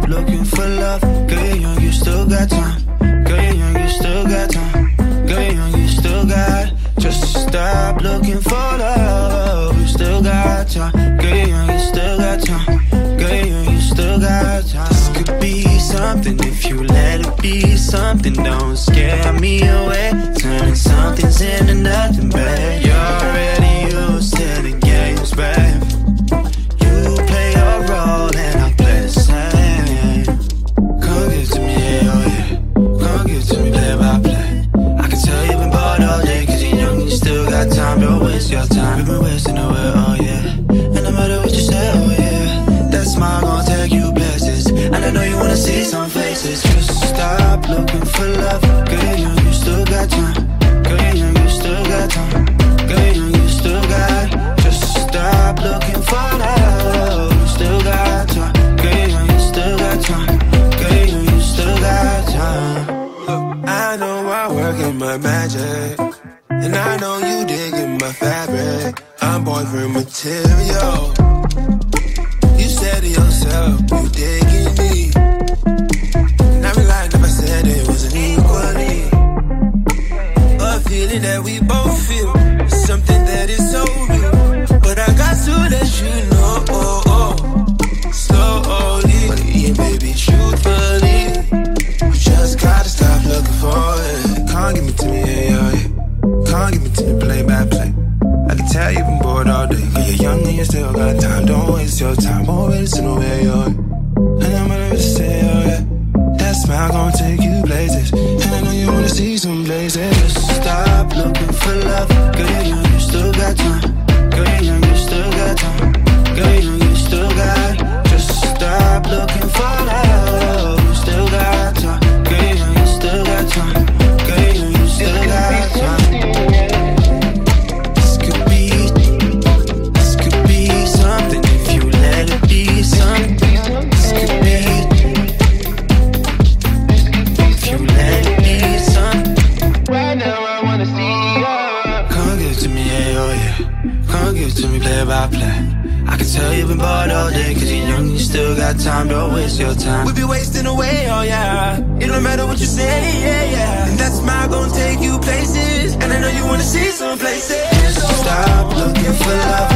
looking for love. Girl, you're young, you still got time. Girl, you're young, you still got time. Girl, you're young, you still got. Just stop looking for love. You still got time. Girl, you're young, you still got time. Girl, you're young, you still got time. This could be something if you let it be something. Don't scare me away. Turning something's into nothing, babe. You're already used to the games, babe. You play your role and I play the same. Come give it to me, yeah, oh yeah. Come give it to me, play by play. I can tell you've been bored all day, cause you're young, you still got time. Don't waste your time, you've been wasting away, oh yeah. And no matter what you say, oh yeah, that smile gon' take you places. And I know you wanna see some faces. Just stop looking for love. Girl, you're young, you still got time. Girl, you're young, you still got time. Girl, you're young, you still got. Just stop looking for love. You still got time. Girl, you're young, you still got time. Girl, you're young, you still got time. Look, I know I work in my magic, and I know you digging my fabric. I'm boyfriend material. You said to yourself, you digging me, and I realized if I said it wasn't equally. A feeling that we both feel, something that is so real. But I got to let you know, slowly, yeah, baby, truthfully. You just gotta stop looking for it. Can't give me to me, yeah, yeah. Can't give me to me, play by play. I can tell you've been bored all day, cause you're young and you still got time. Don't waste your time, always in the way, yo. And I'm gonna say, oh yeah, that smile gon' take you places. And I know you wanna see some places. Just stop looking for love. Girl, you're young, you still got time. Girl, you're young, you still got time. Girl, you're young, you still got. Just stop looking for love. You still got time. Girl, you're young, you still got time. Girl, you're young, you still got time. This could be something if you let it be something. This could be if you let it be something. Right now I wanna see you. Come give it to me, yeah, oh yeah. Come give it to me, play by play. I can tell you've been bored all day, cause you're young, you still got time. Don't waste your time. We be wasting away, oh yeah. It don't matter what you say, yeah, yeah. And that smile gon' take you places. And I know you wanna see some places. Stop looking for love.